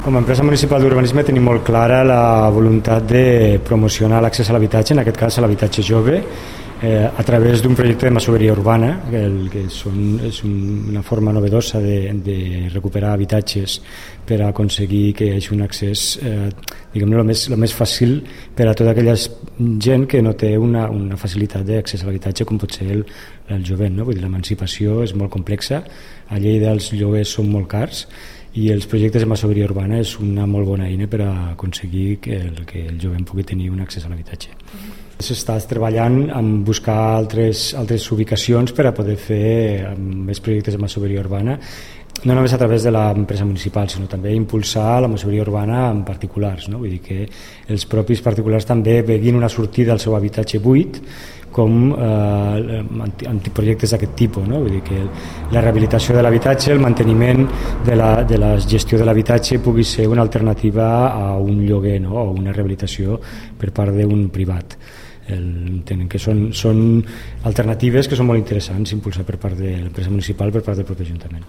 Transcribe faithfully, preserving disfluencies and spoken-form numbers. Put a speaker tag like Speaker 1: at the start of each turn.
Speaker 1: Com a empresa municipal d'urbanisme tenim molt clara la voluntat de promocionar l'accés a l'habitatge, en aquest cas a l'habitatge jove, eh, a través d'un projecte de masoveria urbana, que, el, que són, és una forma novedosa de, de recuperar habitatges per aconseguir que hi hagi un accés eh, diguem-ne el més, el més fàcil per a tota aquella gent que no té una, una facilitat d'accés a l'habitatge com pot ser el, el jovent, no? Vull dir, l'emancipació és molt complexa, a Lleida els lloguers són molt cars i els projectes de masoveria urbana és una molt bona eina per a aconseguir que el, que el jovent pugui tenir un accés a l'habitatge. S'està treballant en buscar altres, altres ubicacions per a poder fer més projectes de masoveria urbana, no només a través de l'empresa municipal, sinó també impulsar la masoveria urbana en particulars, no? Vull dir que els propis particulars també veguin una sortida al seu habitatge buit com eh, antiprojectes d'aquest tipus, no? Vull dir que la rehabilitació de l'habitatge, el manteniment de la, de la gestió de l'habitatge pugui ser una alternativa a un lloguer, no? O una rehabilitació per part d'un privat. El, tenen que són, són alternatives que són molt interessants impulsar per part de l'empresa municipal, per part del propi Ajuntament.